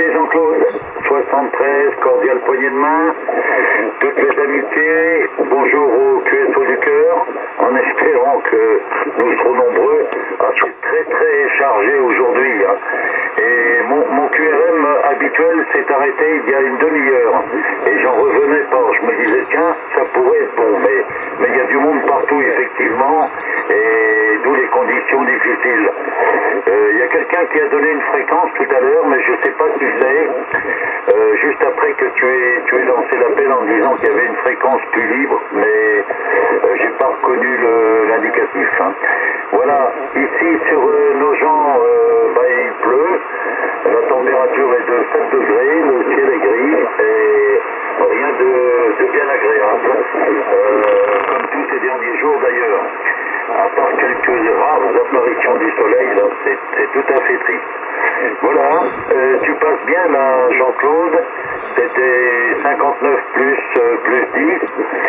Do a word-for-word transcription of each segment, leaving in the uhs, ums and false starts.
Allez Jean-Claude, soixante-treize, cordiale poignée de main, toutes les amitiés, bonjour au Q S O du cœur, en espérant que nous serons nombreux. Ah, c'est très très chargé aujourd'hui, hein. Et mon, mon Q R M habituel s'est arrêté il y a une demi-heure, et j'en revenais pas, je me disais tiens, ça pourrait être bon, mais mais il y a du monde partout effectivement, et d'où les conditions difficiles. Euh, il y a quelqu'un qui a donné une fréquence tout à l'heure, mais je sais pas si je l'ai, euh, juste après que tu aies, tu aies lancé l'appel en disant qu'il y avait une fréquence plus libre, mais euh, j'ai pas reconnu l'indicatif, hein. Voilà, ici sur euh, nos gens, euh, bah, il pleut, la température est de sept degrés, le ciel est gris, et rien de, de bien agréable, euh, comme tous ces derniers jours d'ailleurs. À part quelques rares apparitions du soleil, là, c'est tout à fait triste. Voilà, euh, tu passes bien là, Jean-Claude, c'était cinquante-neuf plus, euh, plus dix,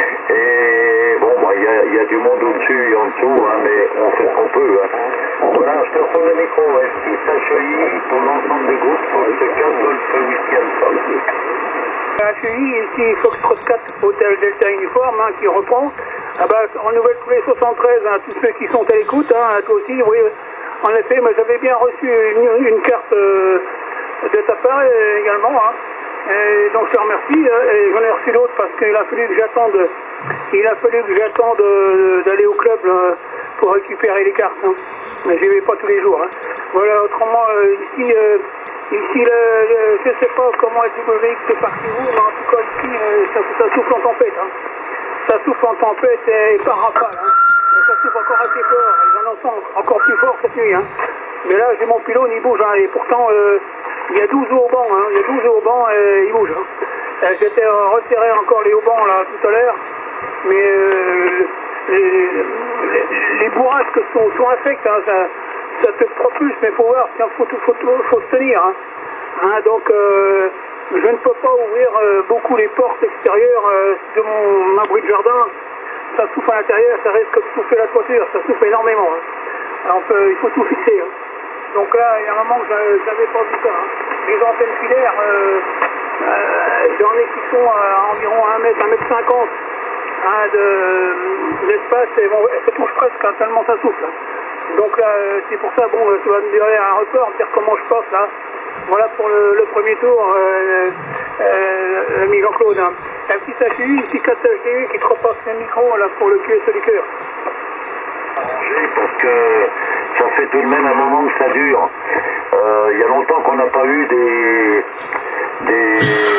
et bon, il bah, y, y a du monde au-dessus et en dessous, hein, mais on fait ce qu'on peut. Hein. Voilà, je te retourne le micro, F six H E I pour l'ensemble du groupe, pour ce cas Golf Whisky Alpha. H E I, ici Foxtrot quatre, Hôtel Delta Uniforme, hein, qui reprend. Ah bah, en Nouvelle-Coulée soixante-treize, hein, tous ceux qui sont à l'écoute, hein, toi aussi, oui, en effet, moi j'avais bien reçu une, une carte euh, de ta part euh, également, hein, et donc je te remercie, euh, et j'en ai reçu d'autres parce qu'il a fallu que j'attende, il a fallu que j'attende euh, d'aller au club euh, pour récupérer les cartes, hein. Mais j'y vais pas tous les jours, hein. Voilà, autrement, euh, ici, euh, ici, le, le, je sais pas comment est W X est parti où, mais en tout cas ici, euh, ça, ça souffle en tempête, hein. Ça souffle en tempête et par rafale, hein. Et ça souffle encore assez fort, ils en sont encore plus fort cette nuit, hein. Mais là, j'ai mon pylône, il bouge, hein, et pourtant, euh, il y a douze au banc, hein, il y a douze au banc, et il bouge, hein. J'étais resserré encore les haubans, là, tout à l'heure, mais euh, les, les, les bourrasques sont, sont infectes, hein, ça, ça te propulse, mais il faut voir, il faut, faut, faut, faut se tenir, hein. Hein, donc, euh, je ne peux pas ouvrir euh, beaucoup les portes extérieures euh, de mon abri de jardin. Ça souffle à l'intérieur, ça risque de souffler la toiture, ça souffle énormément, hein. Alors, on peut, il faut tout fixer, hein. Donc là, il y a un moment que je n'avais pas vu ça, hein. Les antennes filaires, euh, euh, j'en ai qui sont à environ un mètre, un mètre cinquante, hein, d'espace, de, et bon, elles se touchent presque, hein, tellement ça souffle, hein. Donc là, c'est pour ça, bon, tu vas me dire un report, me dire comment je passe là. Voilà pour le, le premier tour, euh, euh, l'ami Jean-Claude, hein. Un petit H U, une petite quatre H D U qui te repasse le micro là pour le Q S O du cœur. Parce que ça fait tout de même un moment que ça dure. Euh, il y a longtemps qu'on n'a pas eu des, des,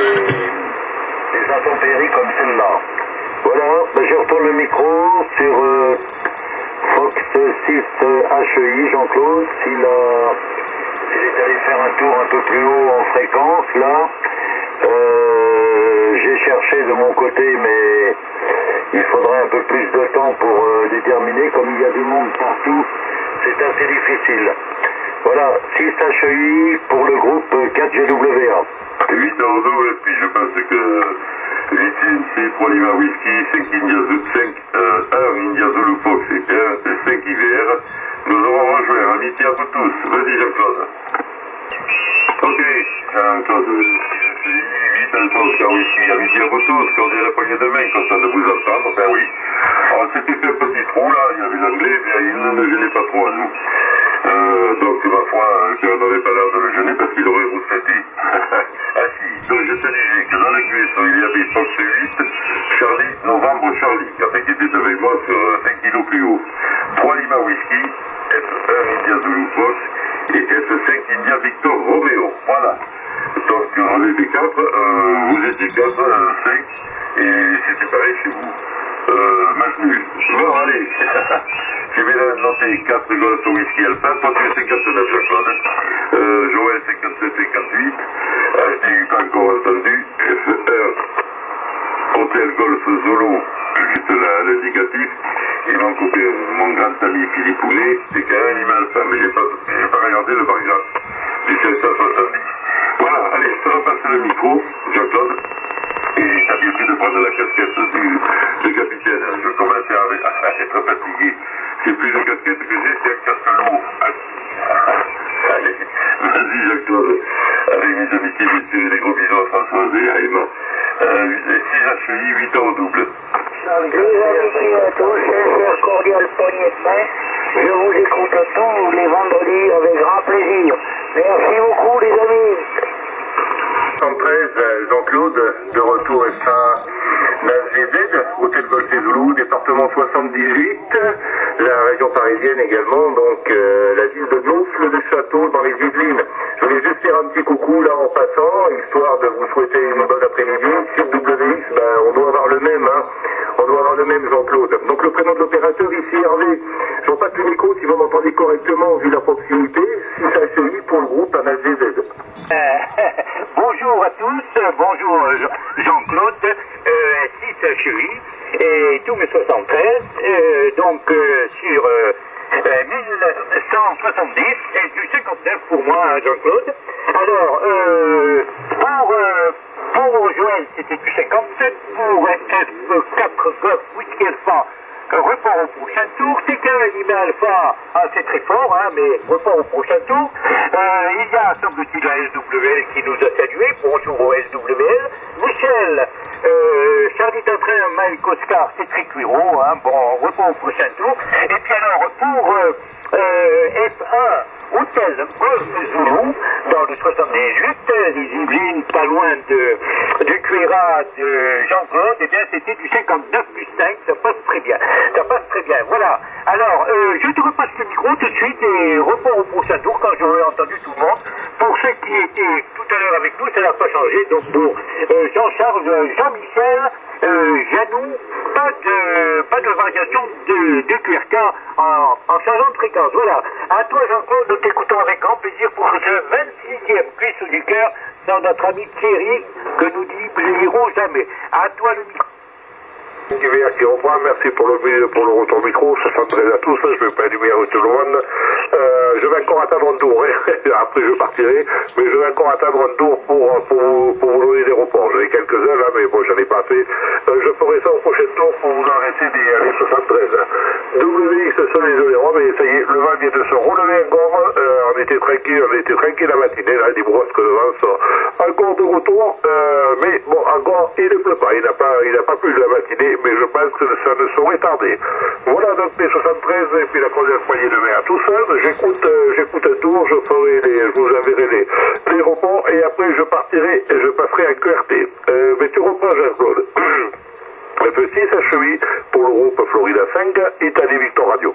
des intempéries comme celle-là. Voilà, ben je retourne le micro sur euh, Fox six H E I, Jean-Claude, s'il a... Il est allé faire un tour un peu plus haut en fréquence, là. Euh, j'ai cherché de mon côté, mais il faudrait un peu plus de temps pour euh, déterminer. Comme il y a du monde partout, c'est assez difficile. Voilà, six H E I pour le groupe quatre G W A. huit zéro deux, et puis je pense que huit C N C pour Lima Whisky, cinq India Zulu, cinq, euh, un India Zulu Fox et un cinq I V R. Nous aurons rejoint, amitié à vous tous. Vas-y Jean-Claude. Ok, Jean-Claude, huit Alpha Oscar Whisky, amitié à vous tous, cordial la poignée de main, content de vous entendre, ben oui. Alors c'était fait un petit trou là, il y avait l'anglais, mais il ne me gênait pas trop à nous. Euh, donc ma foi, on n'aurait pas l'air de le gêner parce qu'il aurait retraité. Ah si, donc je te disais que dans le Q S O il y avait Fox huit, Charlie, Novembre Charlie, enfin, qui était avec moi sur cinq kilos plus haut. trois Lima Whisky, F un India Zulu Fox et F cinq India Victor Romeo. Voilà. Donc on était quatre, euh, vous étiez quatre, cinq, et c'était pareil chez vous. Euh, match nul. Bon, allez. Je vais noter quatre Golf Whisky Alpha, toi tu es cinquante-neuf, Jean-Claude. Euh, Joël cinquante-sept cinquante-huit, H D U pas encore entendu, F un, Hôtel Golf Zulu, juste l'indicatif, et mon copain, mon grand ami Philippe Poulet, c'est quand même Lima Alpha, mais j'ai pas, j'ai pas regardé le paragraphe, du cinq cent soixante-dix. Voilà, allez, je te repasse le micro, Jean-Claude. Et t'as bien fait de prendre la casquette du, du capitaine. Je commençais à, à être fatigué. C'est plus de casquette que j'ai, c'est un casque lourd. Allez, vas-y Jacques-Claude. Allez, mise amitiés, messieurs, des gros bisous à Françoise et à Emma. six H I, huit ans au double. Les amitiés à tous, sincère cordial poignée de main. Je vous écoute tous les vendredis avec grand plaisir. Merci beaucoup les amis. soixante-treize, Jean-Claude, de retour F un N A S G Z, Hôtel Golf et Zoulou, département soixante-dix-huit, la région parisienne également, donc euh, la ville de Gonfle-de-Château dans les Yvelines. Je voulais juste faire un petit coucou là en passant, histoire de vous souhaiter une bonne après-midi. Sur W X, ben, on doit avoir le même, hein. On doit avoir le même Jean-Claude. Donc le prénom de l'opérateur ici, Hervé. Je passe le micro si vous m'entendez correctement vu la proximité. six H I pour le groupe N A S G Z. Euh, bonjour à tous, bonjour Jean-Claude, euh, six H I et tous mes soixante-treize, euh, donc euh, sur euh, mille cent soixante-dix et du cinquante-neuf pour moi, Jean-Claude. Alors, euh, pour, euh, pour Joël, c'était du cinquante-sept, pour F quatre Golf Whisky Alpha, report au prochain tour. T K Lima Alpha, ah, c'est très fort, hein, mais report au prochain tour. Euh, il y a, semble-t-il, la S W L qui nous a salués. Bonjour au S W L. Michel, euh, Charlie Tantrain, Mike Oscar, c'est Tricuiro, hein, bon, report au prochain tour. Et puis alors, pour euh, euh, F un, Hôtel Golf Zoulou, dans le soixante-dix-huit, les Yvelines, pas loin de, du Cuira de Jean-Claude, eh bien, c'était du cinquante-neuf plus cinq, ça passe très bien. Ça passe très bien, voilà. Alors, euh, je te repasse le micro tout de suite et repars au prochain tour quand j'aurai entendu tout le monde. Pour ceux qui étaient tout à l'heure avec nous, ça n'a pas changé. Donc pour euh, Jean-Charles, Jean-Michel, euh, Janou, pas de, pas de variation de, de Q R K en, en changeant de fréquence. Voilà. À toi Jean-Claude, nous t'écoutons avec grand plaisir pour ce vingt-sixième cuisse du cœur dans notre ami Thierry que nous n'oublierons jamais. À toi le micro. Qui reprend, merci pour le, pour le retour micro, soixante-treize à tous, je ne vais pas énumérer tout le monde. Euh, je vais encore attendre un tour, après je partirai, mais je vais encore attendre un tour pour, pour, pour vous donner des reports. J'en ai quelques-uns là, mais bon, j'en ai pas fait. Euh, je ferai ça au prochain tour pour vous arrêter des années soixante-treize. W X sont les oléros, mais ça y est, le vent vient de se relever encore. Euh, on était tranquille, on était tranquille la matinée, là, des brosques de vent sont encore de retour, euh, mais bon, encore, il ne pleut pas, il n'a pas, il n'a pas plu la matinée, mais je pense que ça ne saurait tarder. Voilà donc mes soixante-treize et puis la première poignée de main à tout seul. J'écoute euh, j'écoute un tour, je ferai les, je vous enverrai les, les reports et après je partirai et je passerai à Q R T. Euh, mais tu reprends Jean-Claude. Le petit H huit pour le groupe Florida cinq, Italie Victor Radio.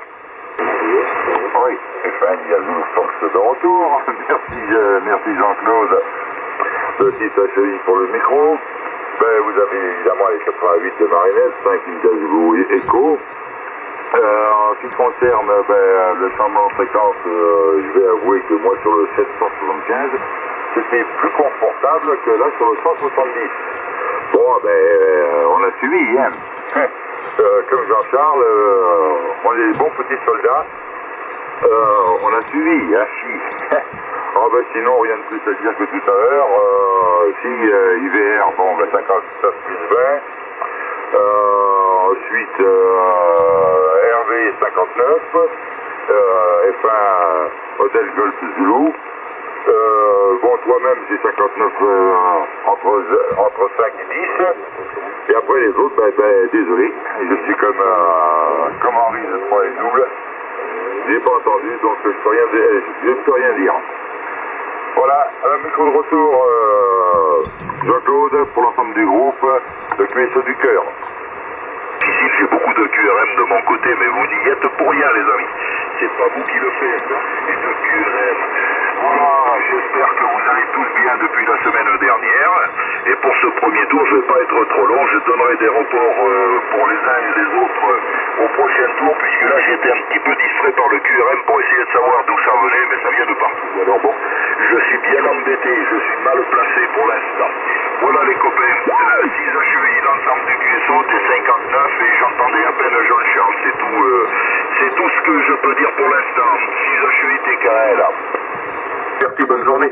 Oui, enfin, il y a une force de retour. Merci, euh, merci Jean-Claude. Le six H huit pour le micro. Ben, vous avez évidemment les quatre-vingt-huit de Marinette, cinq Indazgo et Echo. Euh, en ce qui concerne ben, le changement de fréquence, euh, je vais avouer que moi sur le sept cent soixante-quinze, c'était plus confortable que là sur le cent soixante-dix. Bon, ben, euh, on a suivi, hein. Euh, comme Jean-Charles, euh, on est des bons petits soldats. Euh, on a suivi, hein, si. Oh ben sinon, rien de plus à dire que tout à l'heure. Euh, si euh, I V R, bon, ben cinquante-neuf plus vingt. Euh, ensuite, euh, R V cinquante-neuf. Euh, F un, Hôtel Golf Zulu. Euh, bon, toi-même, c'est cinquante-neuf euh, entre, entre cinq et dix. Et après les autres, ben, ben désolé. Je suis comme, euh, comme Henri de trois et double. J'ai pas entendu, donc je peux rien, je ne peux rien dire. Voilà, un micro de retour, euh, Jean-Claude, pour l'ensemble du groupe, le Q S O du cœur. Ici, j'ai beaucoup de Q R M de mon côté, mais vous n'y êtes pour rien, les amis. C'est pas vous qui le faites, et de Q R M. Voilà, j'espère que vous allez tous bien depuis la semaine dernière. Et pour ce premier tour, je ne vais pas être trop long. Je donnerai des reports euh, pour les uns et les autres euh, au prochain tour, puisque là, j'étais un petit peu distrait par le Q R M pour essayer de savoir d'où ça venait, mais ça vient de partout. Alors bon, je suis bien embêté, je suis mal placé pour l'instant. Voilà les copains, euh, six H U I, l'ensemble du Q S O, T cinquante-neuf, et j'entendais à peine Jean-Charles, c'est tout, euh, c'est tout ce que je peux dire pour l'instant. six H U I T K L. Merci, bonne journée.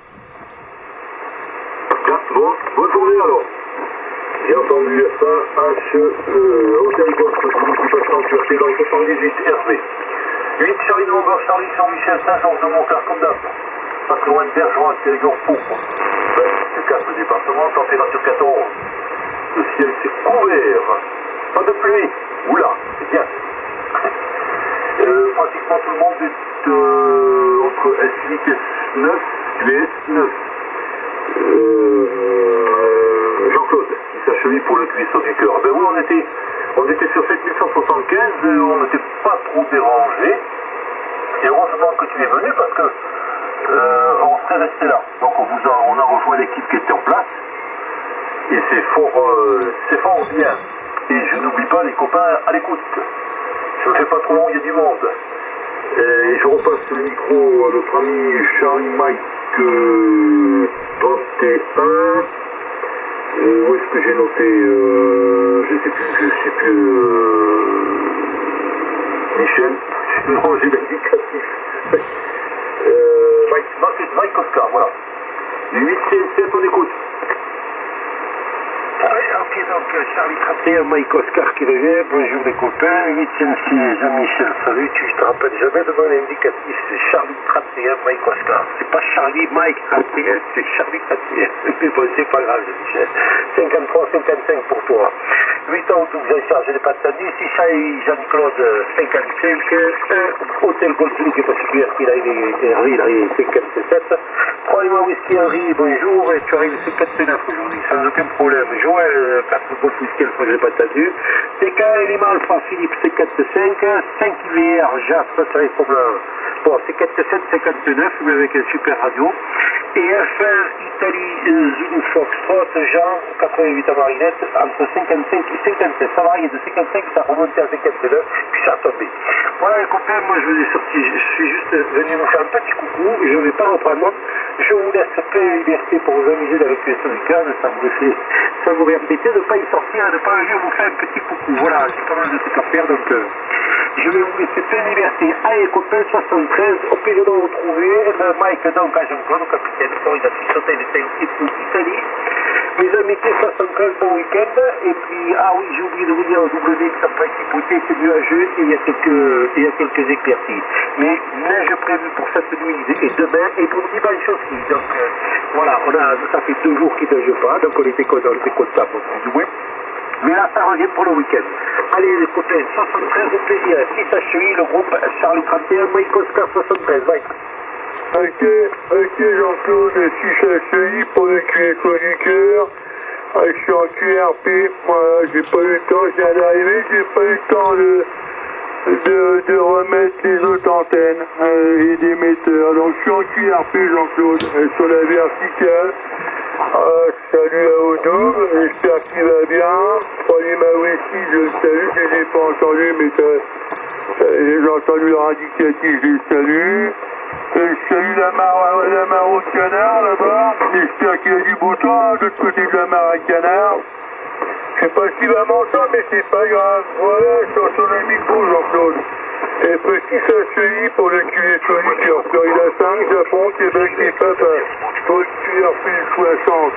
Bon, bonne journée alors. J'ai entendu F un, H, euh, Hôtel Golf, qui passe en Turquie dans le soixante-dix-huit R V. huit Charlie Novembre, Charlie Jean-Michel Saint-Georges de Montclair, comme d'hab. pas très loin de Bergeron, territoire pourpre. vingt-quatre départements, température quatorze. Le ciel s'est couvert. Pas de pluie. Oula, c'est bien. Euh, pratiquement tout le monde est euh, entre S huit et S neuf, U S neuf. Euh, Jean-Claude, il s'achemine pour le cuisson du cœur. Ben oui, on était, on était sur sept mille cent soixante-quinze, euh, on n'était pas trop dérangé. Et heureusement que tu es venu parce que euh, on serait resté là. Donc on, vous a, on a rejoint l'équipe qui était en place. Et c'est fort, euh, c'est fort bien. Et je n'oublie pas les copains à l'écoute. Je ne fais pas trop long, il y a du monde. Et je repasse le micro à notre ami Charlie Mike euh, trente et un. Euh, où est-ce que j'ai noté euh, je ne sais plus, je sais plus. Euh, Michel. Non, j'ai l'indicatif. euh, Mike, Mike, Mike Oscar, voilà. huit C sept, on écoute. Ok, donc Charlie Trappier, Mike Oscar qui revient, bonjour les copains, huit cent six, Jean-Michel, salut, tu te rappelles jamais de mon indicatif, c'est Charlie Trappier, Mike Oscar, c'est pas Charlie Mike Trappier, c'est Charlie Trappier, mais bon, c'est pas grave, Michel, cinquante-trois cinquante-cinq pour toi, huit ans où j'ai chargé les pattes tendues, six cents et Jean-Claude, cinquante-cinq, un Hôtel Golflou qui est particulier, il a il Henri, il a cinquante-sept, trois Lima Whisky Henri, bonjour, et tu arrives cinquante-neuf aujourd'hui, sans aucun problème, Joël, quatre Golf Whisky Alpha, je n'ai pas entendu, T K Lima Alpha, Philippe, cinquante-cinq, cinq V R, Jas, ça c'est les problèmes, bon, cinquante-sept cinquante-neuf, mais avec un super radio, et F un Italie, Zulu Foxtrot, Jean, quatre-vingt-huit à Marinette, entre cinquante-cinq et cinquante-sept, ça varie de cinquante-cinq, ça remonte à cinquante-neuf, puis ça a tombé. Voilà les copains, moi je vous ai sorti, je suis juste venu vous faire un petit coucou, je ne vais pas reprendre, je vous laisse pleine liberté pour vous amuser avec les Sonican, ça vous fait, ça vous embêter de ne pas y sortir et de ne pas venir vous faire un petit coucou. Voilà, j'ai pas mal de trucs à faire, donc euh, je vais vous laisser pleine liberté. Allez copains, soixante-treize, au plaisir de vous retrouver, le Mike donc à Jean-Claude, le capitaine, il a pu sauter les cinq pour l'Italie. Mes amitiés soixante-treize bon week-end, et puis, ah oui, j'ai oublié de vous dire, W, que ça peut être hypothèque, c'est nuageux, et il y a quelques, il y a quelques éclaircies. Mais neige prévue pour cette nuit et demain, et pour dimanche aussi. Donc, euh, voilà, on a, ça fait deux jours qu'il ne neige pas, donc on était content, on était content, plus ou moins. Mais là, ça revient pour le week-end. Allez, les copains, soixante-treize, au plaisir. Si ça chérit, le groupe Charlie trente et un, Mike Oscar soixante-treize, Mike. Ok, ok Jean-Claude, si ça chérit pour le Q S O du cœur, je suis en Q R P, voilà, j'ai pas eu le temps, je viens d'arriver, j'ai pas eu le temps de, de, de remettre les autres antennes euh, et des metteurs, donc je suis en Q R P Jean-Claude, sur la verticale. Euh, salut à Odoum, j'espère qu'il va bien. Salut ma whisky, je le salue, je ne l'ai pas entendu, mais j'ai entendu leur indicatif, je le salue. Euh, salut la mare, la mare au canard là-bas, j'espère qu'il y a du beau temps de l'autre côté de la mare à canard. Je sais pas s'il va m'entendre, mais c'est pas grave. Voilà, je suis sur le micro Jean-Claude. Et petit sachet pour le Q S O du cœur. Florida cinq, Japon, Québec et Papa. Pour le Q R P soixante.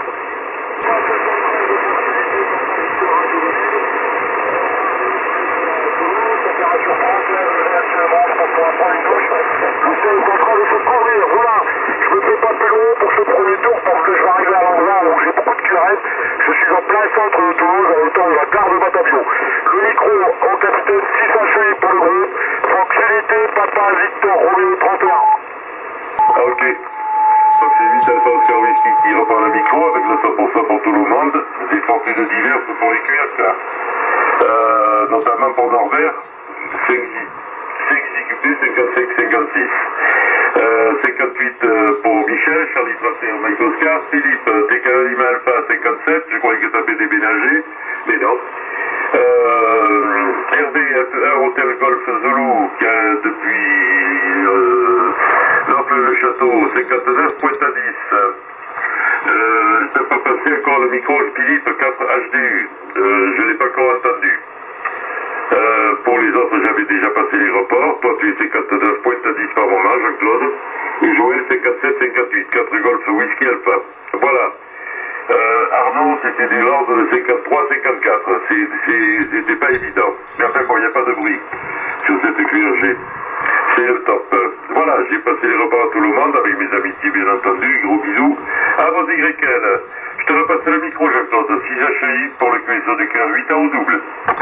Je suis en train de se couvrir, voilà. Je me fais pas plus long pour ce premier tour parce que je vais arriver à l'endroit où j'ai beaucoup de curettes. Je suis en plein centre de Toulouse, en temps de la gare de Batavion. Le micro au capitaine six H pour le groupe. Tranquillité, Papa Victor Roméo trente et un. Ah, ok. Donc c'est huit Alpha Oscar Whisky qui reprend le micro avec le cent pour cent pour tout le monde. Des fortunes diverses pour les Q S K. Euh, notamment pour Norbert, cinq J Q P, cinquante-cinq cinquante-six. Euh, cinquante-huit euh, pour Michel, Charlie trente et un, Mike Oscar, Philippe, T K Lima Alpha cinquante-sept, je croyais que ça avait déménagé, mais non. Euh, R D F un Hôtel Golf Zulu, qui a depuis euh, l'Ample le Château, cinquante-neuf, Pointe à dix. Euh, je n'ai pas passé encore le micro Philippe quatre H D U, euh, je ne l'ai pas encore entendu. Euh, pour les autres, j'avais déjà passé les reports. Toi, tu es cinquante-neuf, Pointe à dix par moment, Jean-Claude. Et Joël, cinquante-sept cinquante-huit, quatre Golf Whisky Alpha. Voilà. Euh, Arnaud, c'était de l'ordre de cinquante-trois cinquante-quatre. C'était pas évident. Mais enfin, bon, il n'y a pas de bruit sur cette Q R G. C'est le top. Voilà, j'ai passé les repas à tout le monde avec mes amitiés bien entendu, gros bisous. À vos Y L, je te repasse le micro Jean-Claude, six H I pour le Q S O du cœur, huit ans au double.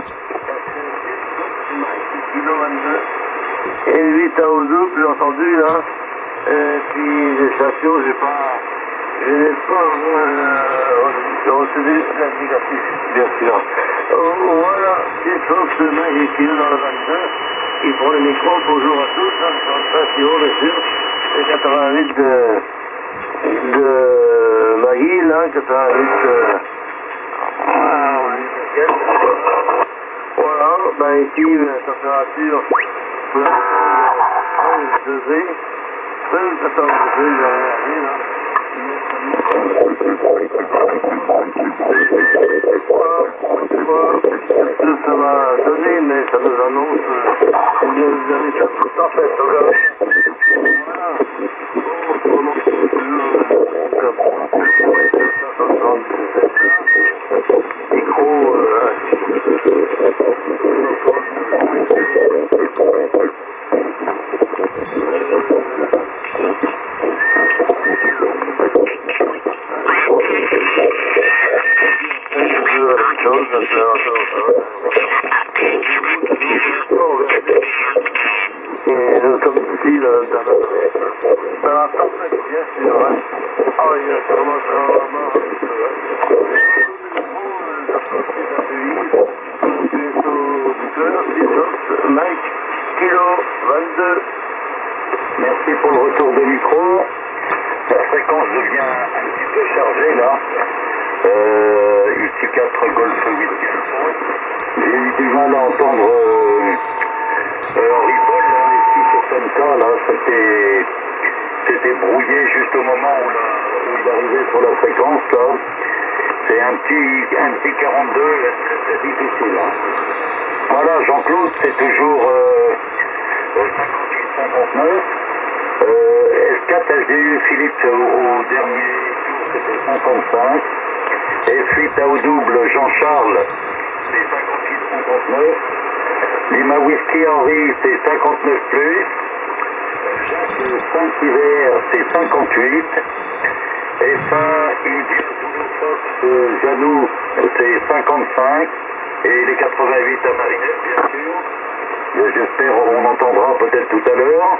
Et huit ans au double, j'ai entendu là. Et puis les stations, j'ai pas. Je n'ai pas euh, reçu des indicatifs, bien sûr. Oh, voilà, c'est sauf ce mec qui est dans le vingt-deux. Il prend le micro, bonjour à tous, hein, sur le station, bien sûr. Et quatre-vingt-huit de, de Magui, là, quatre-vingt-huit de. Voilà, ben ici, la température, treize degrés, treize, quatorze degrés, j'ai regardé, là. Ce que ça va donner, mais ça nous annonce combien vous avez ça tout en fait. Voilà. Micro, et nous sommes ici dans, dans, dans la tempête, bien sûr. Hein. Ah oui, ça commence à avoir marre un petit peu. Hein. Mike, kilo vingt-deux. Merci pour le retour de micro. La fréquence devient un petit peu chargée là. Euh, ici quatre Golf huit. J'ai eu du mal à entendre euh, euh, Henri Paul, là, ici sur Senka, là, c'était, c'était brouillé juste au moment où, la, où il arrivait sur la fréquence, là. C'est un petit, un petit quarante-deux, très très difficile. Hein. Voilà, Jean-Claude, c'est toujours euh, cinquante-huit cinquante-neuf. Euh, S quatre H D U Philippe au, au dernier tour, c'était cinquante-cinq. Et suite à au double Jean-Charles, c'est cinquante-huit cinquante-neuf. Lima Whisky Henri, c'est cinquante-neuf plus. Jacques cinq Hiver, c'est cinquante-huit. Et ça, India Zulu Fox Janou, c'est cinquante-cinq. Et les quatre-vingt-huit à Marinette, bien sûr. J'espère on entendra peut-être tout à l'heure.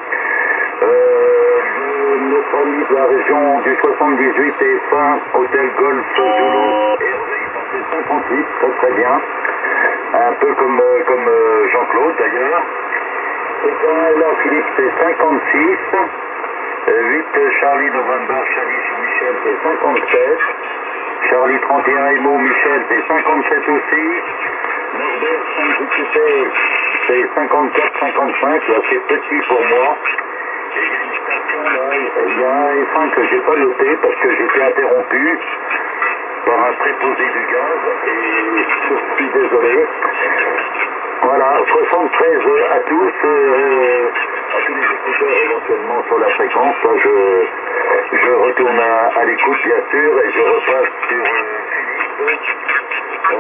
Euh, notre ami de la région du soixante-dix-huit et fin, Hôtel Golf Zulu, c'est cinquante-huit, très très bien. Un peu comme, euh, comme euh, Jean-Claude d'ailleurs. Et bien là, Philippe, c'est cinquante-six. huit Charlie November, Charlie Michel, c'est cinquante-sept. Charlie trente et un Emo Michel, c'est cinquante-sept aussi. Norbert cinq Jupiter, c'est cinquante-quatre cinquante-cinq, là c'est petit pour moi. Et il y a une station là, il y a un F un que j'ai pas noté parce que j'étais interrompu par un préposé du gaz et je suis désolé. Voilà, soixante-treize à tous, euh, à tous les écouteurs éventuellement sur la fréquence. Là, je, je retourne à, à l'écoute bien sûr et je repasse sur euh, Philippe,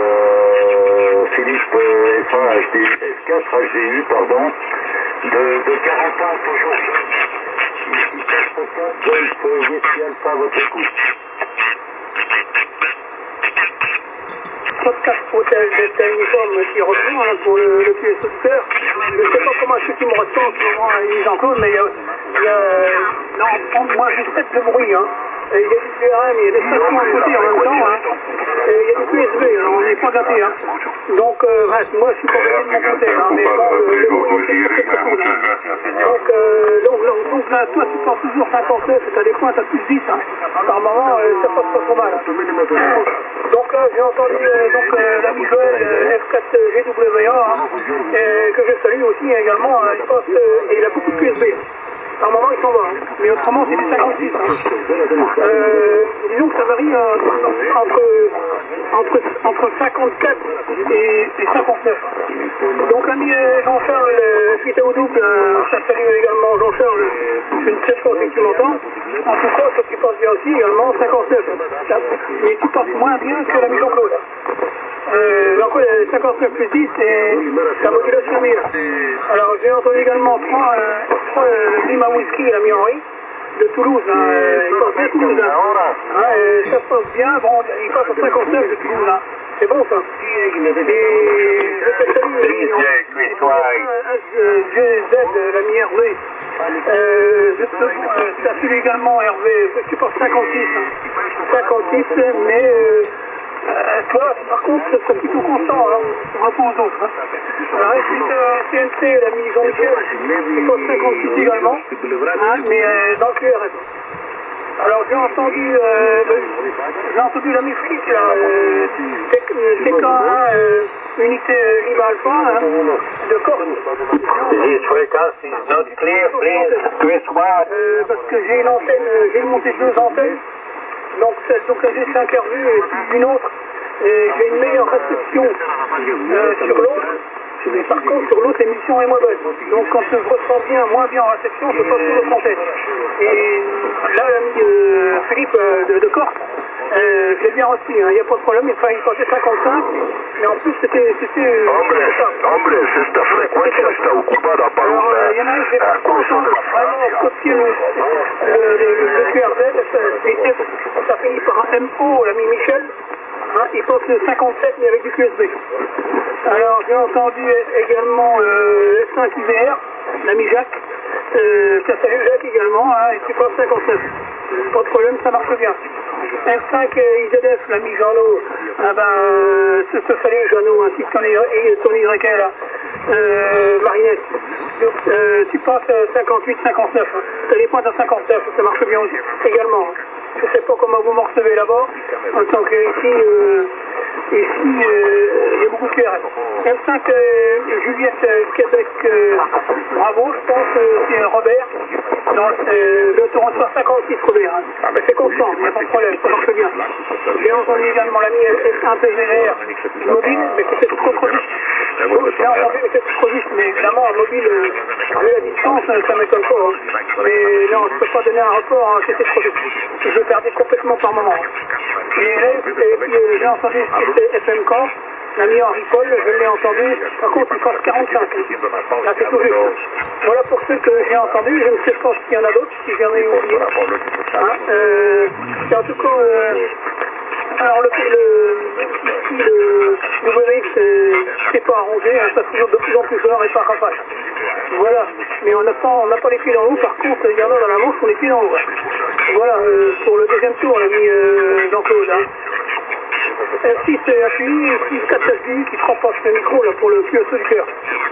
euh, Philippe euh, F un H D U, F quatre H D U, pardon, de, de quarante ans toujours. Ici quatre quatre Golf Whisky Alpha à votre écoute. Podcast Hôtel Delta Uniforme qui reprend hein, pour le, le Q S O du cœur. Je ne sais pas comment ceux qui me restent en ce moment à Jean-Claude, mais il y a, il y a non, moi j'ai peut-être le bruit. Hein. Et il y a du C R M, il y a des stations à côté en même temps. Hein. Et il y a du Q S B, alors on n'est pas gâtés. Hein. Donc euh, moi je suis pas gâté de mon côté, hein, mais bon, euh, le bruit c'est très très cool. Hein. Donc, euh, donc, donc là, toi tu penses toujours cinquante-neuf, et t'as des points, t'as plus dix. Hein. Par moment, euh, ça passe pas trop mal. Donc là, j'ai entendu euh, donc euh, l'ami Joël euh, F quatre G W A, hein, euh, que je salue aussi également, hein, il pense, euh, et il a beaucoup de Q S B. Par moment, il s'en va, hein. Mais autrement, c'est des cinquante-six. Hein. Euh, disons que ça varie euh, entre, entre, entre cinquante-quatre et, et cinquante-neuf. Donc, l'ami euh, Jean-Charles, euh, suite au double, euh, ça salue également Jean-Charles, c'est une seule fois que tu m'entends. En tout cas, toi, tu passes bien aussi également cinquante-neuf. Mais tu passes moins bien que l'ami Jean-Claude. Euh, donc, euh, cinquante-neuf plus dix, c'est la modulation mille. Alors, j'ai entendu également trois, euh, trois euh, Lima Whisky, l'ami Henri, de Toulouse. Hein, euh, il passe bien Toulouse. Hein. Hein, euh, ça passe bien, bon, il passe à cinquante-neuf de Toulouse. Hein. C'est bon, ça. Et je te salue, G Z, l'ami Hervé. Euh, je te salue également, Hervé, tu passes cinquante-six. Hein. cinquante-six, mais... Euh, Euh, toi, par contre, c'est plutôt constant, hein, par rapport aux autres. Hein. Alors, ensuite, euh, C N C, l'ami Jean-Michel, il passe cinquante-six également, hein, mais euh, dans le Q R S. Alors, j'ai entendu, euh, j'ai entendu l'ami Philippe, là, euh, T K un, euh, unité euh, Lima Alpha, hein, de Corse. This frequency is not clear, please. Chris Watt. Euh, parce que j'ai une antenne, euh, j'ai monté deux antennes. Donc, donc j'ai cinq revues et puis une autre, et j'ai une meilleure réception euh, sur l'autre, mais par contre sur l'autre l'émission est moins bonne. Donc quand je ressens bien, moins bien en réception, je passe sur le français. Et là l'ami euh, Philippe euh, de, de Corse, euh, je l'ai bien reçu, il hein, n'y a pas de problème, il fallait passer cinquante-cinq, mais en plus c'était... c'était Hombre, hombre, esta frecuencia está ocupada para alors, una il y en a un qui est pas content, vraiment copier le, le, le, le Q R Z, ça, ça finit par un M O, l'ami Michel, hein, il passe le cinquante-sept mais avec du Q S B. Alors j'ai entendu également euh, F cinq I V R, l'ami Jacques, euh, ça salue Jacques également, hein, et tu passes cinquante-neuf. Pas de problème, ça marche bien. F cinq I Z F, l'ami Jean-Lo, ah ben, euh, ce, ce salut Jean-Lo, ainsi que Tony, et Tony Drequet là. Euh, Marinette, euh, tu passes à cinquante-huit cinquante-neuf, hein. Tu as des points à cinquante-neuf, ça marche bien aussi, également. Hein. Je ne sais pas comment vous m'en recevez là-bas, en tant que ici, euh, ici, euh, il y a beaucoup de Q R S. F cinq, euh, Juliette, euh, Québec, euh, bravo, je pense que c'est Robert. Non, euh, le tour reçoit cinquante-six Robert. Hein. Ah, mais c'est constant, il n'y a pas de problème, ça marche bien. J'ai entendu également l'ami F un P G R mobile, mais c'était trop trop vite. J'ai entendu que c'était trop vite, mais évidemment, en mobile, euh, vu la distance, ça m'étonne pas. Hein. Mais non, je ne peux pas donner un rapport, hein, c'était trop vite. Je perdais complètement par moment. Et là, et puis euh, j'ai entendu F M Camp, l'ami Henri Paul, je l'ai entendu, par contre il passe quarante-cinq. Là c'est tout juste. Voilà pour ceux que j'ai entendus, je ne sais pas s'il y en a d'autres, si j'en ai oublié. Hein, euh, et en tout cas, euh, alors le, le, le, le W X c'est pas arrangé, hein, ça se toujours de plus en plus fort et pas rafale. Voilà, mais on n'a pas, on n'a pas les pieds dans l'eau, par contre il y en a dans la manche, on les pieds dans l'eau. Voilà, euh, pour le deuxième tour, on a mis euh, Jean-Claude. Hein. F six H U I et six quatre H D I qui se remporte le micro là, pour le Q S O du cœur.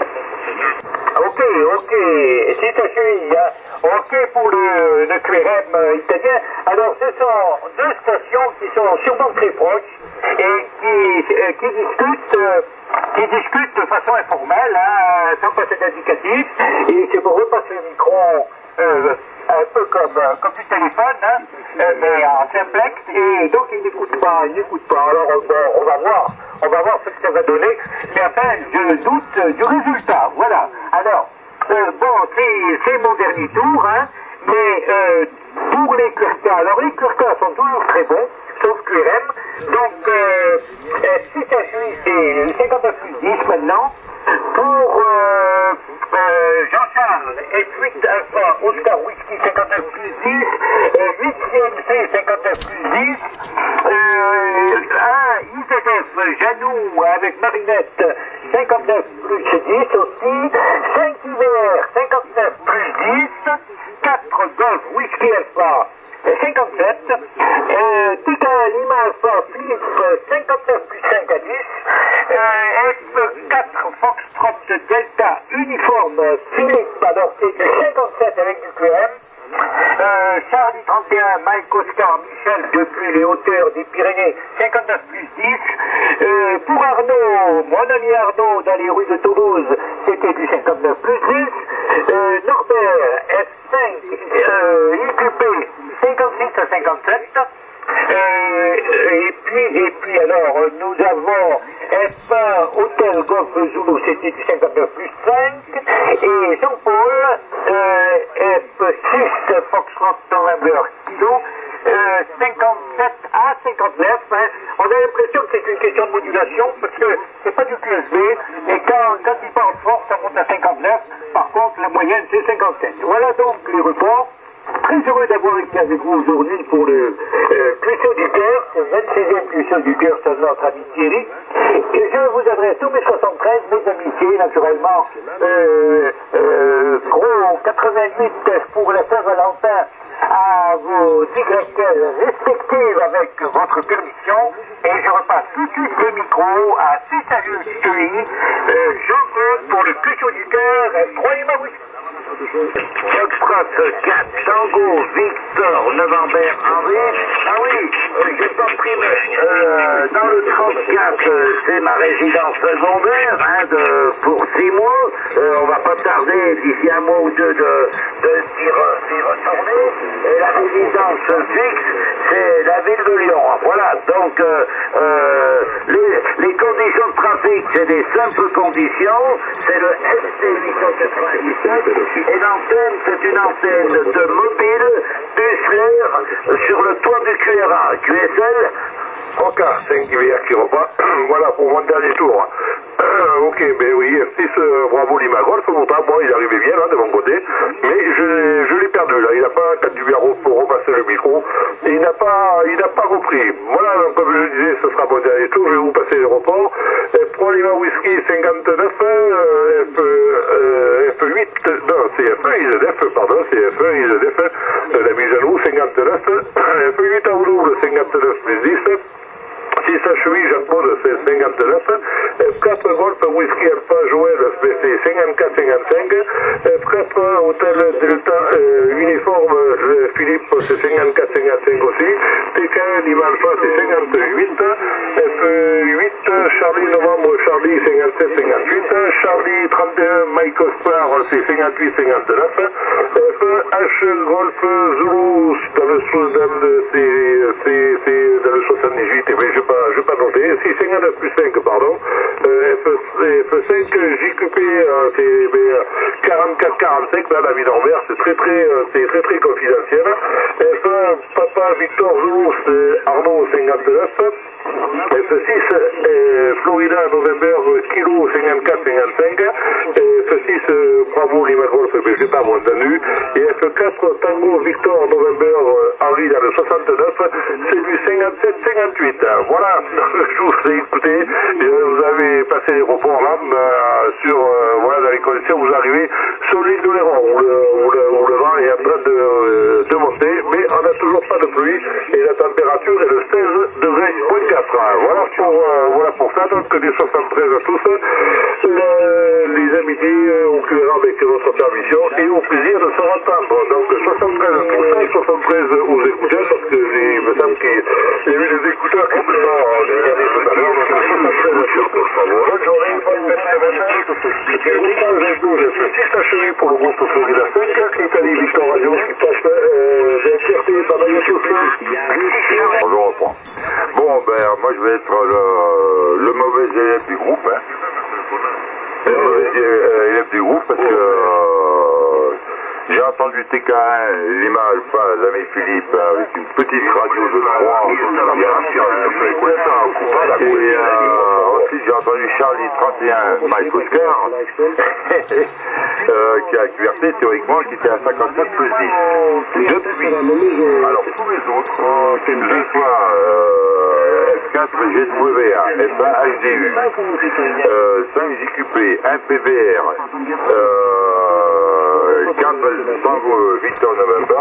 Ok, ok, c'est H U I, hein. Ok pour le, le Q R M italien. Alors ce sont deux stations qui sont sûrement très proches et qui, euh, qui discutent euh, qui discutent de façon informelle, hein, sans passer d'indicatif, et c'est pour repasser le micro euh, un peu comme, euh, comme du téléphone, hein, euh, mais en simplex, et donc ils n'écoutent pas, ils n'écoutent pas. Alors bon, on va voir, on va voir ce que ça va donner, mais enfin, je doute euh, du résultat, voilà. Alors, euh, bon, c'est mon dernier tour, hein, mais euh, pour les Q R K, alors les Q R K sont toujours très bons, sauf Q R M, donc euh, six H U I c'est cinquante-neuf plus dix maintenant, pour euh, euh, Jean-Charles F huit Alpha Oscar Whisky cinquante-neuf plus dix, euh, huit C M C cinquante-neuf plus dix, euh, un I Z F Janou avec Marinette cinquante-neuf plus dix aussi, cinq I V R cinquante-neuf plus dix, quatre Golf Whisky Alpha cinquante-sept, euh, Tika Lima Alpha Philippe cinquante-neuf plus cinq à dix, euh, F quatre Foxtrot Delta Uniforme Philippe, alors c'est du cinquante-sept avec du Q R M, euh, Charlie trente et un Mike Oscar Michel depuis les hauteurs des Pyrénées cinquante-neuf plus dix, euh, pour Arnaud, mon ami Arnaud dans les rues de Toulouse c'était du cinquante-neuf plus dix, euh, Norbert F cinq euh, I Q P cinquante-six à cinquante-sept, euh, et puis et puis alors nous avons F un Hôtel Golf Zulu c'était du cinquante-neuf plus cinq, et Jean-Paul euh, F six Foxtrot November Kilo euh, cinquante-sept à cinquante-neuf. Hein. On a l'impression que c'est une question de modulation parce que c'est pas du Q S B. Et quand, quand il parle fort, ça monte à cinquante-neuf. Par contre, la moyenne, c'est cinquante-sept. Voilà donc les reports. Très heureux d'avoir été avec vous aujourd'hui pour le euh, Cruciaux du Cœur, le vingt-sixième Cruciaux du Cœur sur notre ami Thierry. Et je vous adresse tous mes soixante-treize, mes amitiés, naturellement. Euh, euh, gros quatre-vingt-huit pour la Saint-Valentin à vos digressions respectives avec votre permission. Et je repasse tout de suite le micro à Césario euh, Jean-Claude pour le Cruciaux du Cœur, trois numéros. Foxtrot quatre, Tango, Victor, November, Henri. Ah oui, euh, j'ai pas pris, mais euh, dans le trente-quatre, euh, c'est ma résidence secondaire, hein, de, pour six mois. Euh, on va pas tarder, d'ici un mois ou deux, de, de d'y re- d'y retourner. Et la résidence fixe, c'est la ville de Lyon. Voilà, donc euh, euh, les, les conditions de trafic, c'est des simples conditions. C'est le S T huit cent quatre-vingt-dix-sept. Et l'antenne, c'est une antenne de mobile pucelaire sur le toit du Q R A. Q S L Ok, cinq V R qui repart. Voilà pour mon dernier tour. Euh, ok, ben oui, F six, euh, bravo Lima Golf, pourtant, bon, il arrivait bien là de mon côté, mais je, je l'ai perdu là, il n'a pas, quand tu lui as repassé le micro, et il n'a pas, il n'a pas repris. Voilà, donc comme je le disais, ce sera mon dernier tour, je vais vous passer les reports. F trois Lima Whisky cinquante-neuf, euh, F, euh, F huit, non, c'est F un, il F, pardon, c'est F un, il F, de la mise à nous, cinquante-neuf, F huit à double, cinquante-neuf plus dix, six H huit, Jean-Paul, c'est cinquante-neuf, F quatre Golf, Whisky Alpha, Joël, c'est cinquante-quatre cinquante-cinq, F quatre Hôtel Delta, euh, Uniforme, euh, Philippe, c'est cinquante-quatre cinquante-cinq aussi, T K Lima Alpha, c'est cinquante-huit, F huit, Charlie Novembre, Charlie, cinquante-sept cinquante-huit, Charlie trente et un, Mike Oscar, c'est cinquante-huit cinquante-neuf, F H Golf, Zulu, dans le, dans le, c'est, c'est dans le soixante-dix-huit, mais je je vais pas noter, six cinquante-neuf plus cinq, pardon, euh, F cinq J Q P, euh, c'est quarante-quatre quarante-cinq, là, la vie d'Anvers, c'est très très, euh, c'est très très confidentiel. F un Papa Victor Zulu, c'est Arnaud cinquante-neuf, F six euh, Florida November Kilo cinquante-quatre cinquante-cinq, F six euh, Bravo Lima Golf, mais j'ai pas entendu, et F quatre Tango Victor November euh, Henri dans le soixante-neuf, c'est du cinquante-sept cinquante-huit. Voilà, je vous ai écouté, vous avez passé les reports là, euh, sur, euh, voilà, dans les conditions, vous arrivez sur l'île de Léron, où le, où, le, où le vent est en train de, euh, de monter, mais on n'a toujours pas de pluie, et la température est de seize degrés quatre. Voilà pour, euh, voilà pour ça, donc des soixante-treize à tous, le, les amitiés au cœur avec votre permission, et au plaisir de se entendre. Donc soixante-treize à tous, soixante-treize aux écouteurs, parce que il me semble qu'il y a eu des écouteurs qui me sont regardés tout à l'heure, donc soixante-treize à tous, pour favor. Bonne journée, bonne fête, six H pour le groupe Florida cinq, Italie Victor Radio, qui passe euh, des fiertés par la tous. On le reprend. Bon, ben, moi je vais être le, le mauvais élève du groupe, hein. Le mauvais élève du groupe parce que euh, j'ai entendu T K un, Lima Alpha, l'ami Philippe, avec une petite radio de trois. Et euh, ensuite j'ai entendu Charlie trente et un, Mike Oscar, euh, qui a Q R T théoriquement, qui était à cinquante-neuf plus dix. Depuis, alors tous les autres, que ce soit euh, F quatre G W A, F un H D U, euh, cinq J Q P, un P V R, euh, quatre Tango Victor November,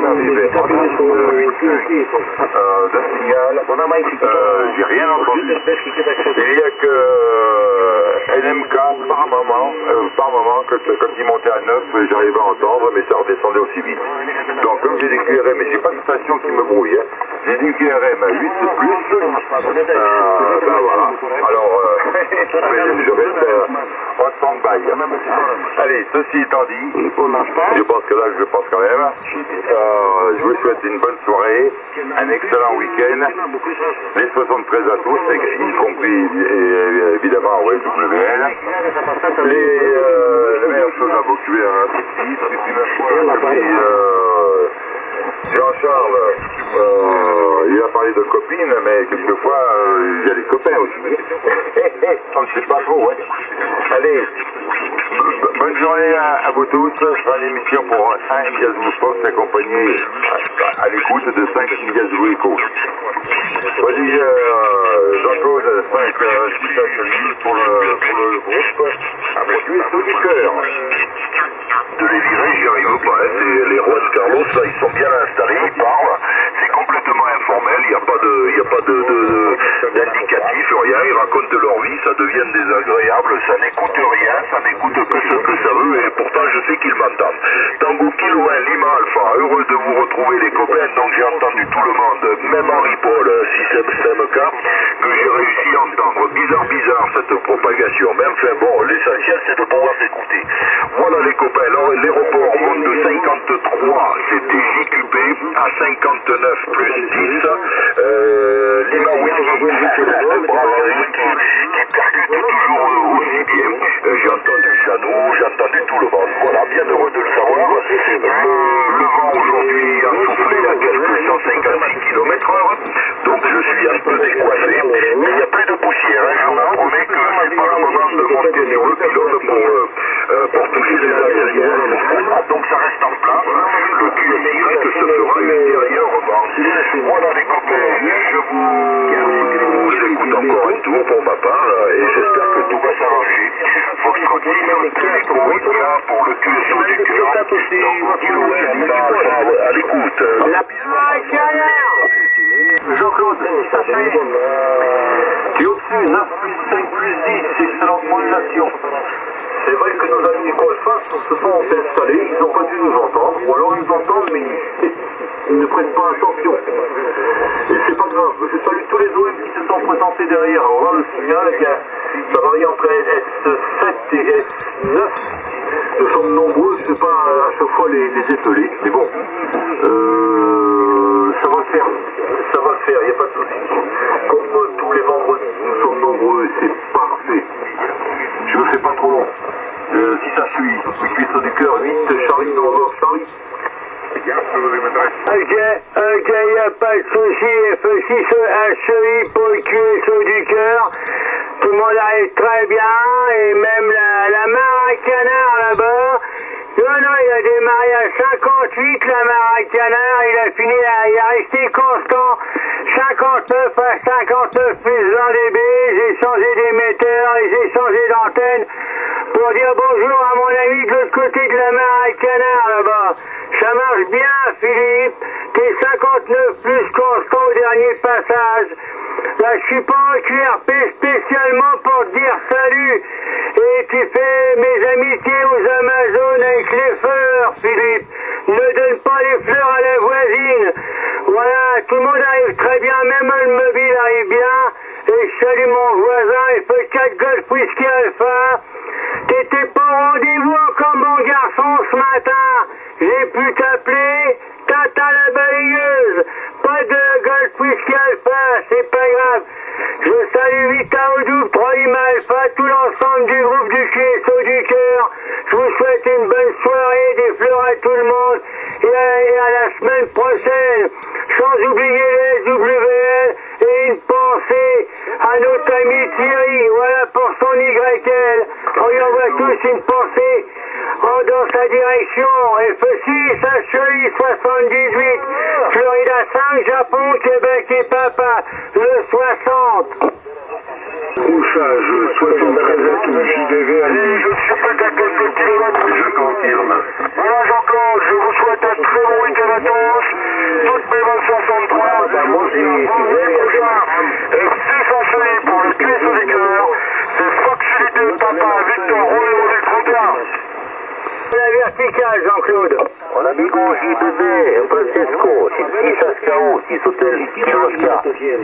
d'un signal, euh, j'ai rien entendu. Il n'y a que euh, N M K par moment, euh, par moment, quand, quand il montait à neuf, j'arrivais à entendre, mais ça redescendait aussi vite. Donc comme j'ai des Q R M, et j'ai pas de station qui me brouille, hein, j'ai des Q R M à huit plus, euh, ben voilà. Alors, euh, je reste euh, en stand-by. Allez, ceci étant dit, je pense que là, je pense quand même, euh, je vous souhaite une bonne soirée, un excellent week-end, les soixante-treize à tous, y compris évidemment ouais, W L, les, euh, les meilleures choses à vos Q R, et puis, euh, Jean-Charles, euh, il a parlé de copines, mais quelquefois, euh, il y a des copains aussi. C'est pas faux, ouais. Allez, bonne journée à, à vous tous. Je ferai une émission pour un Gazou Fox accompagné à, à l'écoute de cinq Gazou Echo. Vas-y, euh, Jean-Claude, cinq pour le, pour le groupe. Après, tu es sous du cœur. De les virer, j'y arrive pas. Hein. Les rois de Carlos, là, ils sont bien installés, ils parlent. C'est complètement informel, il n'y a pas de, il y a pas de, de, de, d'indicatif, rien. Ils racontent leur vie, ça devient désagréable, ça n'écoute rien, ça n'écoute que ce que ça veut, et pourtant je sais qu'ils m'entendent. Tango Kilo un Lima Alpha, heureux de vous retrouver les copains, donc j'ai entendu tout le monde, même Henri Paul, si c'est le cas, que j'ai réussi à entendre. Bizarre, bizarre cette propagation, mais enfin bon, l'essentiel c'est de pouvoir s'écouter. Voilà les copains, alors l'aéroport monte de cinquante-trois, c'était J Q P, à cinquante-neuf plus dix, euh, Lima Whisky, braverie qui, qui percute toujours aussi bien. Euh, j'ai entendu Jeannot, j'ai entendu tout le monde. Voilà, bien heureux de le savoir. Le, le vent aujourd'hui a soufflé à quelques cent cinquante-six kilomètres heure, donc je suis un peu décoiffé, mais il n'y a plus de poussière. Hein. Je vous promets que c'est pas le moment de monter sur le pilote pour, euh, euh, pour toucher les Algériens. Donc ça reste en place. Le Q S Y se fera ultérieurement. Voilà les copains, je vous écoute encore un tour pour ma part et j'espère que tout va s'arranger. Foxtrot six là pour le Q S O du cœur. Donc Kilo à l'écoute. Jean-Claude, ça fait. Tu es au-dessus, neuf plus cinq plus dix, excellente modulation. C'est vrai que nos amis Colfax se sont installés, ils n'ont pas dû nous entendre, ou alors ils nous entendent, mais ils ne prêtent pas attention. Et c'est pas grave, je salue tous les O M qui se sont présentés derrière. Alors là, le signal, eh bien, ça varie entre S sept et S neuf. Nous sommes nombreux, je ne sais pas à chaque fois les, les épeler, mais bon, euh, ça va le faire, ça va le faire, il n'y a pas de souci. Comme euh, tous les vendredis, nous sommes nombreux et c'est parfait. Je ne me fais pas trop long. Euh, si ça suit, le cuisseau du cœur, huit, Charlie, non, non, Charlie. Ok, ok, il n'y a pas de souci. F six H I pour le Q S O du cœur. Tout le monde arrive très bien. Et même la, la mare à canard là-bas. Non, non, il a démarré à cinquante-huit, la mare à canard. Il a fini à, il a resté constant. cinquante-neuf à cinquante-neuf plus vingt décibels. J'ai changé d'émetteur et j'ai changé d'antenne pour dire bonjour à mon ami de l'autre côté de la mare à canard là-bas. Ça marche bien, Philippe. T'es cinquante-neuf plus constant au dernier passage. Là, je suis pas en Q R P spécialement pour te dire salut. Et tu fais mes amitiés aux Amazones avec les fleurs, Philippe. Ne donne pas les fleurs à la voisine. Voilà, tout le monde arrive très bien, même le mobile arrive bien. Et je salue mon voisin, il fait quatre Golf Whisky Alpha. T'étais pas au rendez-vous encore, mon garçon, ce matin. J'ai pu t'appeler Tata la balayeuse. Pas de Golf Whisky Alpha, c'est pas grave. Je salue Vita au double, trois Lima Alpha, tout l'ensemble du groupe du Q S O du cœur. Je vous souhaite une bonne soirée, des fleurs à tout le monde. Et à, et à la semaine prochaine. Sans oublier les S W L et une pensée à notre ami Thierry. Voilà pour son Y L. On y envoie tous une pensée en dans sa direction. F six, H I soixante-dix-huit, Florida cinq, Japon, Québec et Papa, le soixante. Couchage, soixante-treize à tout, J D V à Je suis pas à quelques kilomètres. Je confirme. Voilà Jean-Claude, je vous souhaite un très bon week-end à tous. Toutes mes bonnes soixante-trois. bah, moi, j'ai- F six H I pour le Q S O du cœur. C'est Fox Philippe Papa, Victor Roméo du trente-et-un. La verticale, Jean-Claude. Mon amigo J B B, Francesco, six H K O, six Hôtel, Kioska.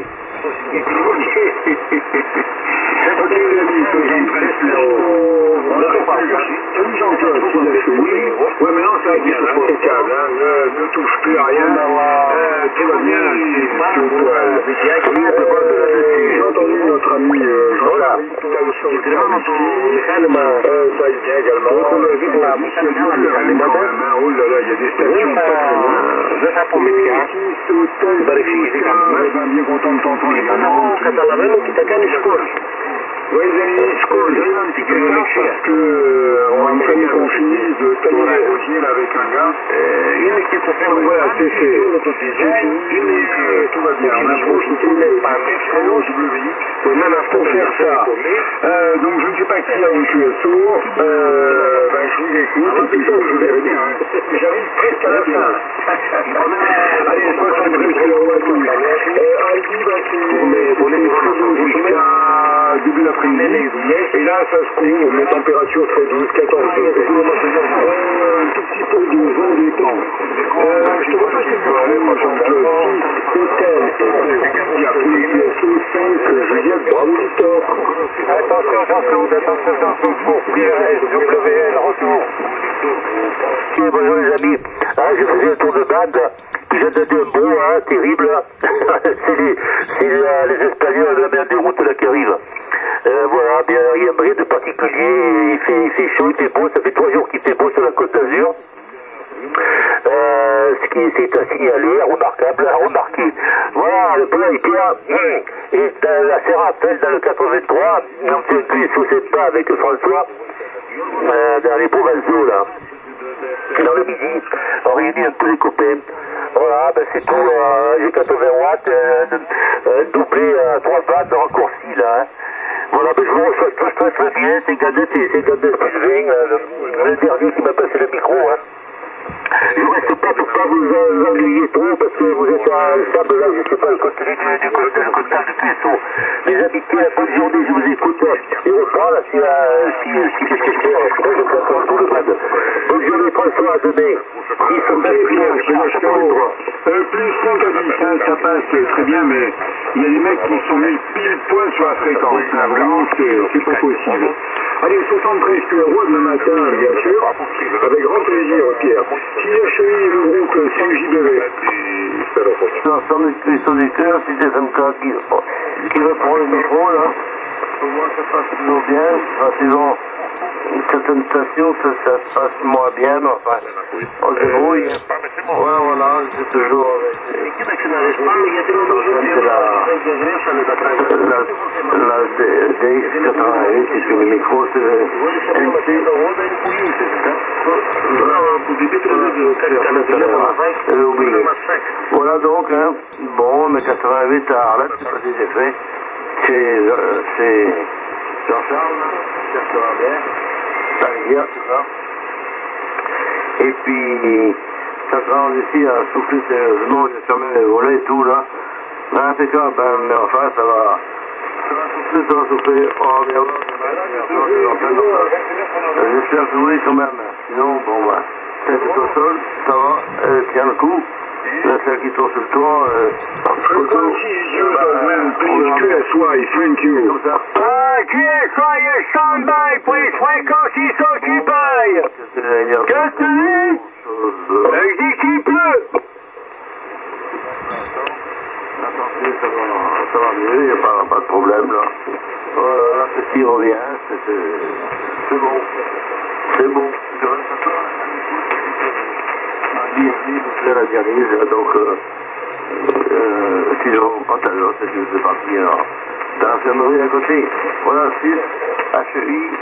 Ouais, mais non, ça va bien, impeccable, hein, ne, ne touche plus à rien, euh, tout va bien, c'est tout, euh, j'ai entendu notre ami, euh, Jean, Voilà. tout à l'heure sur Euh, ça y vient également. Oh là là, il y a des stations pas très loin. Bien content de t'entendre également. Oui, les amis, je j'arrive un petit peu tard parce que euh, on a fallu qu'on finisse de tailler les rosiers là avec un gars. Donc voilà, c'est fait. C'est fini, euh, tout va bien. On approche le W X. Pour faire ça, euh, donc je ne sais pas qui a un Q S O, euh, ben je vous écoute et puis je vous verrai bien. J'arrive presque à la fin. Allez, soixante-treize kilowatts. Aldi, ben c'est pour les jusqu'à début d'après-midi. Et là, ça se couvre, les températures seraient douze, quatorze degrés. Euh, un tout petit peu de vent détend. Euh, je te repasse les soirées, moi Jean-Claude, six hôtel et Q S O cinq Juliette, bravo Victor. Attention Jean-Claude, attention Jean-Claude pour P R S W L, retour. Ok, bonjour les amis. Ah, je faisais un tour de bande. J'ai donné un mot, hein, terrible. c'est les, c'est les, les Espagnols de la mer des routes là qui arrivent. Euh, voilà, bien, il n'y a rien de particulier. Il fait, il fait chaud, il fait beau. Ça fait trois jours qu'il fait beau sur la Côte d'Azur. Euh, ce qui est à signaler, remarquable, à remarquer. Voilà, le plan Ikea et dans la Serrafel dans le quatre-vingt-trois. On fait un Q S O sympa avec François euh, dans les Provençaux là. Dans le midi, on réunit un peu les copains. Voilà, ben c'est tout. Euh, j'ai quatre-vingts watts, euh, euh, doublé à trois watts de raccourci là. Hein. Voilà, ben je vous reçois tous très très bien. C'est Gadet, c'est Gadet Sylvain, euh, le, le dernier qui m'a passé le micro. Hein. Je ne reste pas pour pas vous euh, ennuyer trop parce que vous êtes à sable là, je ne sais pas le contenu du, du, du, du comptage de Q S O. Les amitiés, bonne journée, je vous écoute. Et on sera là si, euh, si, si c'est question, moi je prends encore tout le monde. Bonne journée François, à demain. Ils sont bien bien, je lâche pas le droit. Euh, plus trente à dix, ça, ça passe très bien, mais il y a des mecs qui sont mis pile poil sur la fréquence. Là, vraiment, c'est pas possible. Allez, soixante-treize euros demain matin, bien sûr, avec grand plaisir, Pierre. Si H E I, le groupe C U J B V. L'ensemble des auditeurs, c'est des M K qui, qui reprend le micro là. Pour moi, ça passe toujours bien. Enfin, sinon, certaines stations, ça, ça se passe moins bien, mais enfin, on se débrouille. Voilà, voilà, c'est toujours avec. La, la D X quatre-vingt-huit, c'est sur le micro, c'est le M C. Voilà donc, hein. Bon, mais quatre-vingt-huit à Arlette, c'est pas des effets. C'est, euh, c'est Jean-Charles, j'espère que ça va bien. La rivière, tout ça. Et puis, ça sera ici à souffler sérieusement, j'ai fermé les volets et tout là. Mais impeccable, ben, mais enfin, ça va. Ça va souffler, ça va souffler. Oh, bien, j'espère que oui, quand même. Sinon, bon, ben, tête au sol, ça va, elle tient le coup. La celle qui tourne sur le toit, euh, Q S Y, thank you. Ah, Q S Y, stand by, please, fréquency s'occupy. Qu'est-ce que tu dis? Je dis qu'il pleut. Attendez, ça va, ça va mieux, il n'y a pas, pas de problème, là. Voilà, là, ceci revient, c'est bon. C'est bon. Je reste à toi. Ici, vous serez la dialyse, donc, euh, euh, si je rentre pas tout à l'heure, c'est que je vais partir dans l'infirmerie à côté. Voilà, six, H E I.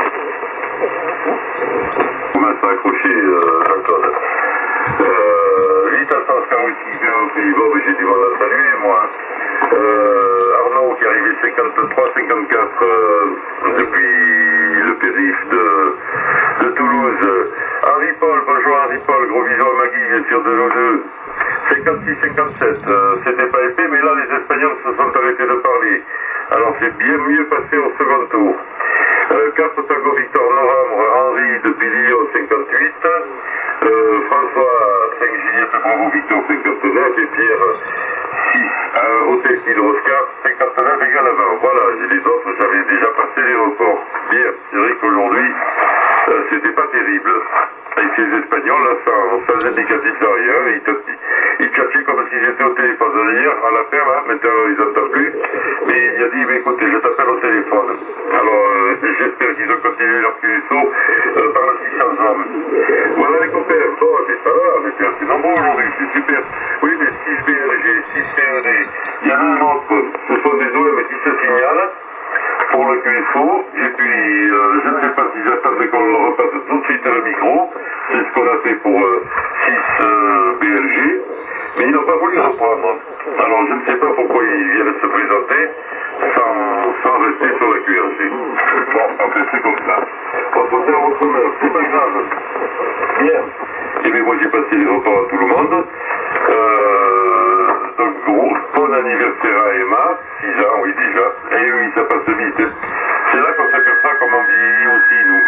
On va s'accrocher, euh, Jean-Claude. Euh, vite à sens quand vous qui Bob, j'ai du mal à saluer, moi. Euh, Arnaud qui est arrivé cinquante-trois cinquante-quatre euh, depuis le périph' de, de Toulouse. Henri Paul, bonjour Henri Paul, gros bisous à Magui, bien sûr de nous deux. cinquante-six cinquante-sept, euh, c'était pas épais, mais là les Espagnols se sont arrêtés de parler. Alors c'est bien mieux passé au second tour. Euh, quatre Tango Victor Novembre, Henri depuis Lyon cinquante-huit, euh, François cinq Juliette Bravo Victor cinquante-neuf et Pierre six euh, Hôtel Kilo Oscar cinquante-neuf égale à vingt. Voilà, et les autres j'avais déjà passé les reports. Bien, c'est vrai qu'aujourd'hui euh, c'était pas terrible. Et ces Espagnols, là, sans, sans indicatif de rien, ils, ils tchatchaient comme s'ils étaient au téléphone. Hier, à la paire, là, maintenant ils n'entendent plus. Mais Et il a dit, mais écoutez, je t'appelle au téléphone. Alors, euh, j'espère qu'ils ont continué leur Q S O euh, par la six cents hommes. Voilà les copains, bon, mais ça va, mais c'est assez nombreux aujourd'hui, c'est super. Oui, mais six B L G, six C E D, il y en a un autre, ce sont des O M qui se signalent pour le Q S O, et puis euh, je ne sais pas s'ils attendent qu'on leur repasse tout de suite le micro, c'est ce qu'on a fait pour euh, six euh, B L G, mais ils n'ont pas voulu reprendre. Alors je ne sais pas pourquoi ils viennent se présenter sans, sans rester sur le Q R G. Bon, enfin c'est comme ça. On peut faire autrement, c'est pas grave. Bien. Et bien moi j'ai passé les repas à tout le monde. Euh, donc gros, bon anniversaire à Emma, six ans, oui déjà. Et oui, ça passe vite. C'est là qu'on s'aperçoit comment on vieillit aussi, nous.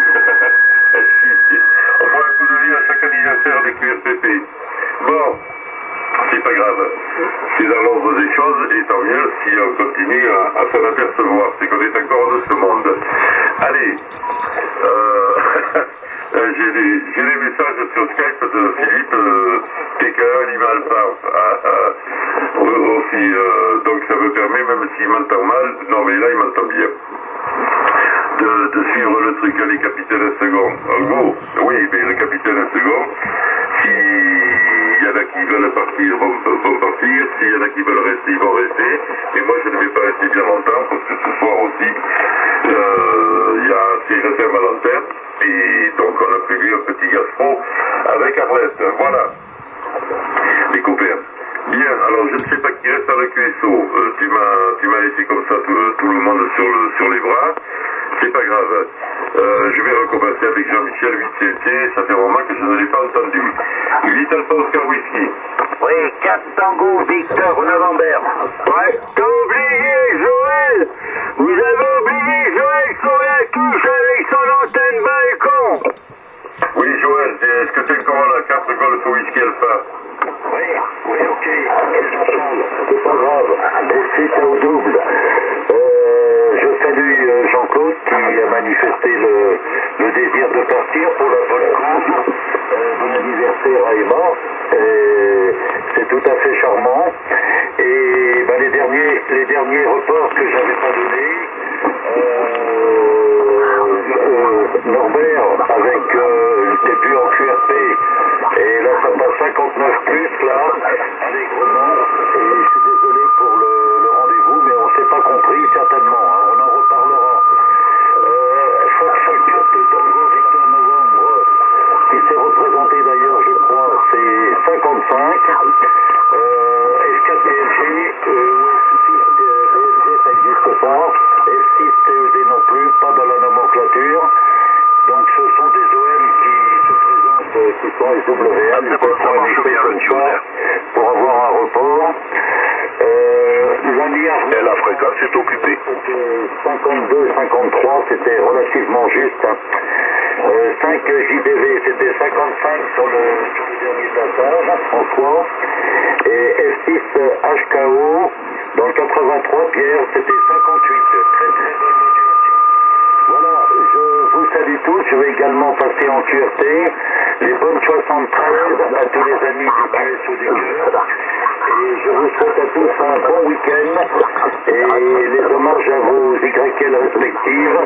On prend un coup de vie à chaque anniversaire des Q R P P. Bon, c'est pas grave. C'est dans l'ordre des choses, et tant mieux si on continue à, à s'en apercevoir. C'est qu'on est encore de ce monde. Allez, euh, j'ai des, j'ai des messages sur Skype de Philippe, euh, T K Animal Farm, ah, ah, aussi, euh, donc ça me permet, même s'il m'entend mal, non mais là il m'entend bien, de, de suivre le truc. Allez, capitaine un second. En gros, oui, mais le capitaine un second, s'il y en a qui veulent partir, vont, vont partir, s'il y en a qui veulent rester, ils vont rester, et moi je ne vais pas rester bien longtemps, parce que ce soir aussi, euh, il y a ces réserves à l'antenne, et donc on a prévu un petit gastro avec Arlette. Voilà, les copains. Bien, alors je ne sais pas qui reste dans le Q S O. Euh, tu m'as tu m'as laissé comme ça tout, tout le monde sur, le, sur les bras. C'est pas grave. Euh, je vais recommencer avec Jean-Michel, huit C T. Ça fait un moment que je ne l'ai pas entendu. huit Alpha Oscar Whisky. Oui, quatre Tango Victor November. Ouais, t'as oublié Joël. Vous avez oublié Joël sur la touche avec son antenne balcon. Oui, Joël, est-ce que tu es encore la carte Golf Whisky Alpha? Oui, oui, ok. C'est pas grave. Et c'est au double. Euh, je salue euh, Jean-Claude qui a manifesté le, le désir de partir pour la bonne cause. Euh, bon anniversaire à Emma. Euh, c'est tout à fait charmant. Et ben, les derniers les derniers reports que j'avais pas donnés, euh, euh, Norbert avec euh, début en Q R P. Et là, ça passe cinquante-neuf plus, là, allègrement. Et je suis désolé pour le, le rendez-vous, mais on ne s'est pas compris, certainement. Hein, on en reparlera. Euh, Fox Facture de Tango Victor Novembre, qui s'est représenté d'ailleurs, je crois, c'est cinquante-cinq. Euh, F quatre B L G, euh, F six B L G, ça n'existe pas. F six T E D non plus, pas dans la nomenclature. Donc ce sont des O M qui se présentent, euh, qui sont les W M, ils peuvent faire des choses comme ça pour avoir un report. Euh, lundi Et la fréquence est occupée. cinquante-deux cinquante-trois, c'était relativement juste. Hein. Euh, cinq J D V, c'était cinquante-cinq sur le, sur le dernier passage, en soi. Et F six H K O, dans le quatre-vingt-trois, Pierre, c'était cinquante-huit. Très très bonne modulation. Voilà, je vous salue tous. Je vais également passer en Q R T. Les bonnes soixante-treize à tous les amis du Q S O du cœur. Et je vous souhaite à tous un bon week-end. Et les hommages à vos Y L respectives.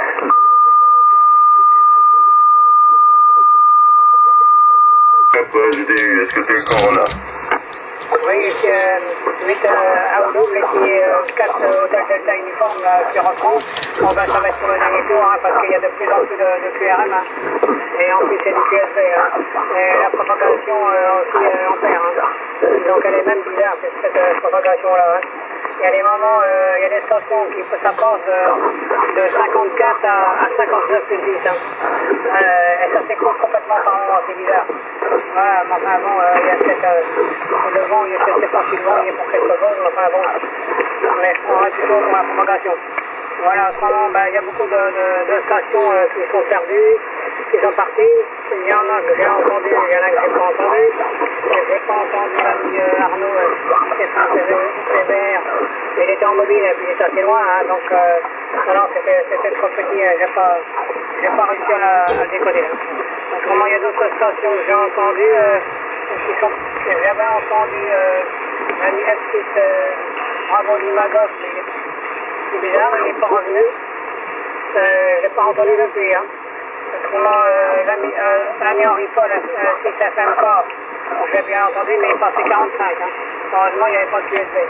Est-ce que tu es encore là? Oui, c'est huit à double et puis quatre hôtels Delta uniforme qui reprend. On va ça va être sur le dernier tour hein, parce qu'il y a de plus en plus de, de Q R M. Hein. Et en plus c'est du Q S B. Hein. Et la propagation euh, aussi euh, en paire. Hein. Donc elle est même bizarre cette, cette euh, propagation-là. Hein. Il y a des moments, euh, il y a des stations qui ça passe de, de cinquante-quatre à, à cinquante-neuf plus dix. Hein. Euh, et ça s'écoule complètement par moment, c'est bizarre. Voilà, mais enfin bon, euh, il y a peut-être euh, le vent, je ne sais pas si le vent il est pour quelque chose, mais enfin bon, mais on reste plutôt pour la propagation. Voilà, en ce moment, ben, il y a beaucoup de, de, de stations euh, qui sont perdues, qui sont parties. Il y en a que j'ai entendu, il y en a que j'ai pas entendu. J'ai pas entendu l'ami euh, Arnaud, euh, qui est un C B R. Il était en mobile et puis il était assez loin, hein, donc euh, non, non, c'était trop petit, euh, j'ai pas, j'ai pas réussi à, la, à le décoder. Autrement, il y a d'autres stations que j'ai entendues, euh, qui sont, j'avais entendu euh, l'ami F six, euh, Bravo Limagos, mais c'est bizarre, il n'est pas revenu. Euh, je l'ai pas entendu depuis, hein. Autrement, euh, l'ami euh, Henri Paul, euh, six F M K, je l'ai bien entendu, mais il passait quarante-cinq, hein. Heureusement, il n'y avait pas de U S B.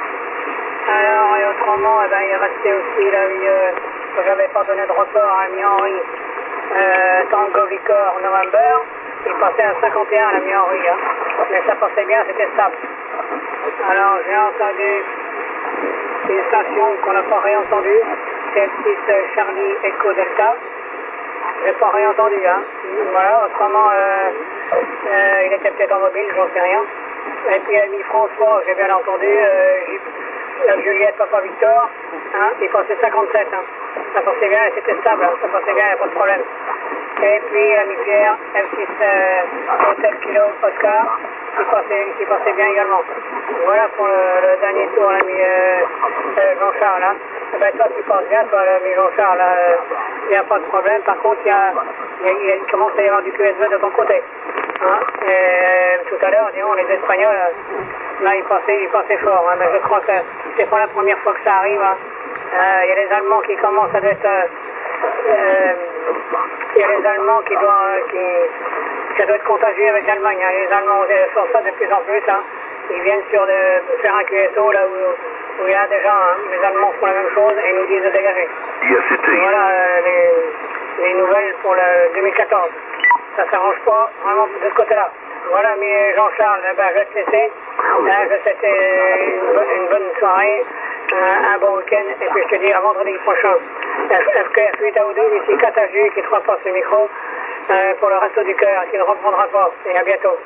Alors, et autrement, eh ben, il est resté aussi, là, euh, que j'avais pas donné de report à l'ami Henri, euh, Tango Victor November, il passait à cinquante et un, l'ami Henri, hein. Mais ça passait bien, c'était stable. Alors, j'ai entendu une station qu'on n'a pas réentendue, c'est six Charlie Echo Delta. J'ai pas réentendu, hein. Voilà, autrement, euh, euh, il était peut-être en mobile, j'en sais rien. Et puis l'ami François, j'ai bien entendu, euh, euh, Juliette, Papa Victor, hein, il passait cinquante-sept, hein. Ça passait bien, c'était stable, hein. Ça passait bien, il n'y a pas de problème. Et puis l'ami Pierre, F six euh, Hotel Kilo Oscar, qui passait, qui passait bien également. Voilà pour le, le dernier tour, l'ami euh, euh, Jean-Charles, hein. Eh ben, toi, tu passes bien, toi, l'ami Jean-Charles, il n'y a pas de problème. Par contre, il y a, y a, y a, il commence à y avoir du Q S B de ton côté. Hein. Et, tout à l'heure, disons, les Espagnols, là, ils passaient, ils passaient fort. Hein, mais je crois que c'est pas la première fois que ça arrive. Il hein. euh, y a les Allemands qui commencent à être... Il euh, y a les Allemands qui doivent... Qui, ça doit être contagieux avec l'Allemagne. Hein. Les Allemands font ça de plus en plus. Hein. Ils viennent sur de, faire un Q S O là où, où il y a des gens. Hein. Les Allemands font la même chose et nous disent de dégager. Voilà euh, les, les nouvelles pour le deux mille quatorze. Ça s'arrange pas vraiment de ce côté-là. Voilà, mais Jean-Charles, ben, je vais te laisser. Hein, je te souhaite une, bonne, une bonne soirée, un, un bon week-end, et puis je te dis à vendredi prochain. F K R huit à deux, ici Katagu, qui te repasse le micro euh, pour le resto du cœur, qui ne reprendra pas. Et à bientôt.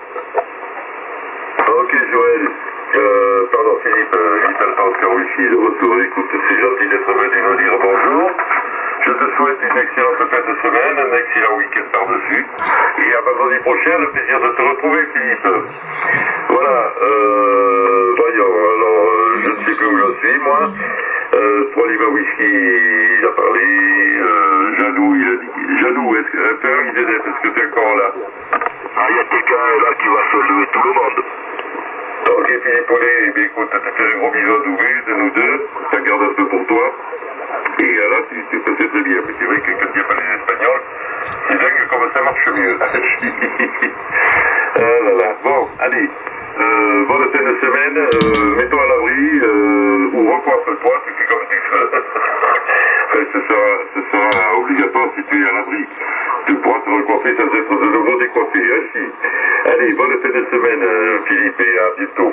Ok, Joël. Euh, pardon, Philippe, euh, Vital Oscar Wifi de retour. Écoute, c'est gentil d'être venu nous dire bonjour. Je te souhaite une excellente fin de semaine, un excellent week-end par-dessus. Et à vendredi prochain, le plaisir de te retrouver, Philippe. Voilà, euh, voyons, alors, euh, je ne sais plus où je suis, moi. Euh, Trois Lima Whisky, il a parlé. Euh, Janou, il a dit. Janou, est-ce que, un peu, il est est-ce que tu es encore là? Ah, il y a quelqu'un là qui va saluer tout le monde. Ok, Philippe Paulet, eh écoute, tu fais un gros bisou à Douvé, de nous deux. Ça garde un peu pour toi. Et là, tu, tu te sais très bien, mais c'est vrai que quand il n'y a pas les Espagnols, c'est dingue comme ça marche mieux. Ah là là. Bon, allez, euh, bonne fin de semaine, euh, mets-toi à l'abri, euh, ou recoiffe-toi, tu fais comme tu veux. Enfin, ce sera, ce sera obligatoire si tu es à l'abri. Tu pourras te recoiffer sans être de nouveau décoiffé, hein, si. Allez, bonne fin de semaine, euh, Philippe, et à bientôt.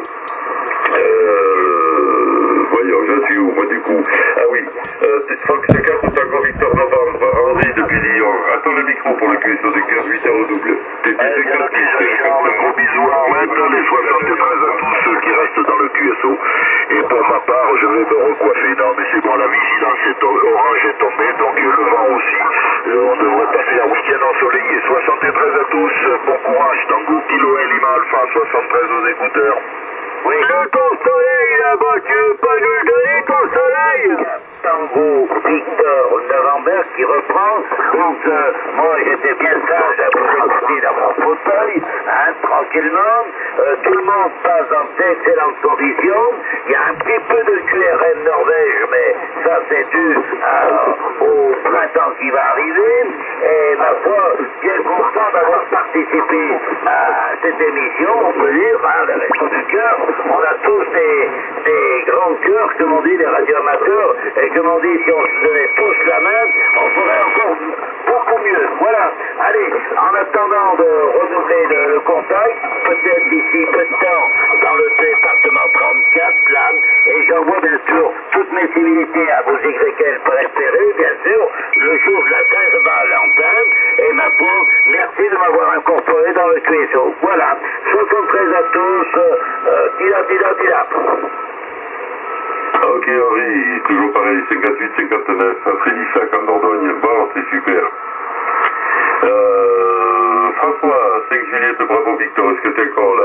Euh, voyons, je suis où, moi, du coup? Ah oui, euh, Fox quatre Tango Victor Novembre, Henri depuis Lyon. Attends le micro pour le Q S O de cœur huit heures au double. T T cinquante-six. Un gros bisou à Ahmed, les soixante-treize à tous ceux qui restent dans le Q S O. Et pour ma part, je vais me recoiffer. Non, mais c'est bon, la vigilance est orange est tombée, donc le vent aussi. Euh, on devrait passer un week-end ensoleillé. soixante-treize à tous, bon courage. Tango Kilo Lima Alpha, soixante-treize aux écouteurs. Oui. De ton soleil là-bas, tu veux pas nous donner ton soleil? Tango Victor November qui reprend. Donc, euh, moi j'étais bien sage à vous écouter dans mon fauteuil, hein, tranquillement. Euh, tout le monde passe dans d'excellentes conditions. Il y a un petit peu de Q R M Norvège, mais ça c'est dû euh, au printemps qui va arriver. Et ma foi, bien content d'avoir participé à cette émission, on peut dire, hein, le Resto du Cœur. On a tous des, des grands cœurs, comme on dit, des radioamateurs, et comme on dit, si on se donnait tous la main, on ferait encore beaucoup mieux. Voilà. Allez, en attendant de renouveler le, le contact, peut-être d'ici peu de temps, dans le département trente-quatre, là, et j'envoie bien sûr toutes mes civilités à vos Y L préférés, bien sûr, le jour de la treize va à l'antenne, et ma pauvre, merci de m'avoir incorporé dans le Q S O. Voilà. soixante-treize à tous, euh, tila, tila, tila. Ok, Henri, toujours pareil, cinquante-huit cinquante-neuf, Frédissac en Dordogne. Bon, c'est super. Euh, François, cinq Juliette, bravo Victor, est-ce que t'es encore